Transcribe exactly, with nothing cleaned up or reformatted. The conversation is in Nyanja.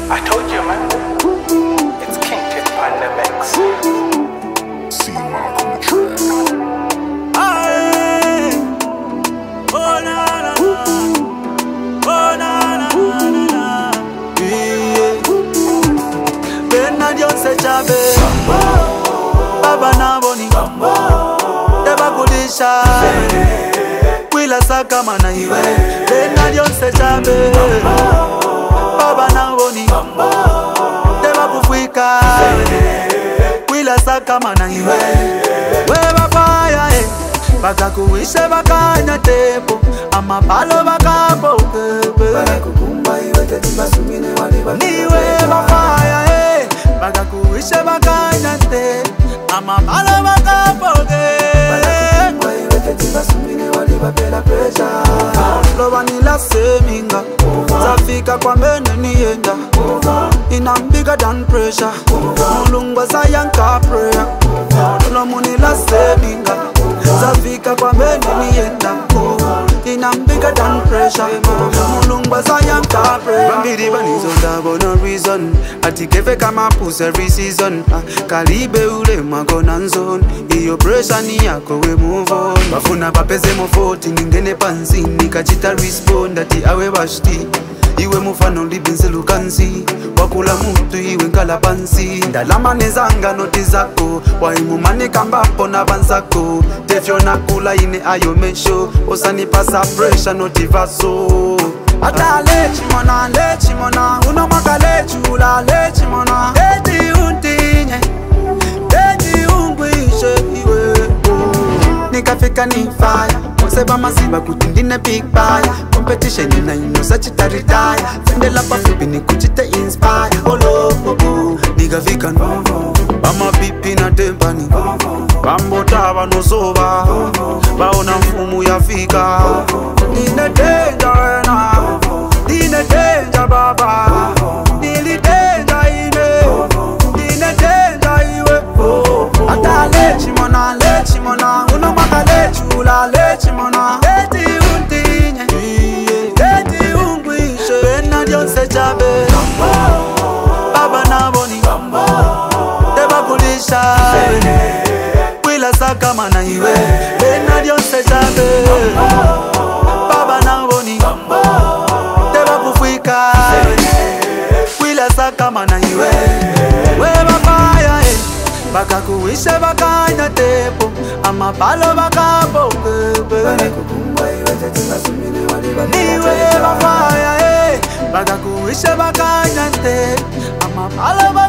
I told you, man. It's King Tip on the mix. See Mark on the track. Aye. Oh na na na. Oh na na na na. Yeah. Bena Dios chabe. Baba na boni. Deba kulisha. Wila saka mana iwe. Bena Dios chabe. Baba na boni. Deba kufika. Wila saka mana iwe. Weba fire eh. Baka kuishe bakanya tepo. Ama palo bakapo kebe. Niwe bafaya eh. Baka kuishe bakanya te. Ama palo bakapo kebe. Loba nila seminga. Zafika kwa mene nienda. I'm bigger than pressure. Mulungwa sayanka prayer. Lomu nila seminga. Zafika kwa mene nienda. I'm bigger than pressure. Mulungwa sayanka prayer. Bambiri banizonda for no reason. Atikefe kama puss every season. Kalibe ule magona nzone. Iyo pressure ni yako we move on. Bafuna bapeze mofoti ningene pansi. Nikachita respond ati awe bashti. Iwe mufano libinze lukanzi. Wakula mutu iwe nkala pansi. Ndalama nezanga noti zako. Waimumane kambapo na bansako. Tefyo nakula ine ayo mesho. Osani pasa pressure noti vaso. Ata lechi mona lechi mona. Uno maka lechula lechi mona. Eti untinye. Eti ungwishe iwe. Nikafika ni fire. Seba masiba kutindine big fire. Competition ina inosa chita retire. Fende la pafupi ni kuchite inspire. Olo bobo Niga vika no. Bama pipi na tempani. Bambo taba no soba. Baona mfumu ya fika. Nine danger na. Nine danger baba. Nili danger ine. Nine danger iwe. Ata lechi mona lechi mona. Uno maka lechula lechi mona. Eti untinye. Eti ungwishe. Bena Dios chabe. Baba na boni. Deba kulisha. Wila saka mana iwe. Bena Dios chabe. Baba na boni. Deba kufika. Wila saka mana iwe. Weba fire eh. Baka kuishe bakanya tepo. Ama palo bakapo kebe. Niwe bafaya eh. Baka kuishe bakanya te. Ama palo bakapo